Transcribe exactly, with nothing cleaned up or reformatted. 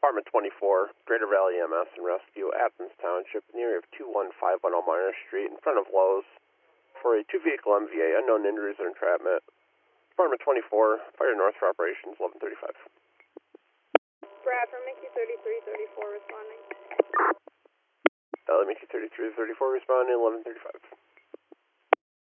Department twenty-four, Greater Valley E M S and Rescue, Athens Township, in the area of two one five one Elmira Street, in front of Lowe's, for a two-vehicle M V A, unknown injuries or entrapment. Department twenty-four, Fire North for Operations, eleven thirty-five. Brad from Mickey thirty-three thirty-four responding. Uh, Mickey thirty-three thirty-four responding, eleven thirty-five.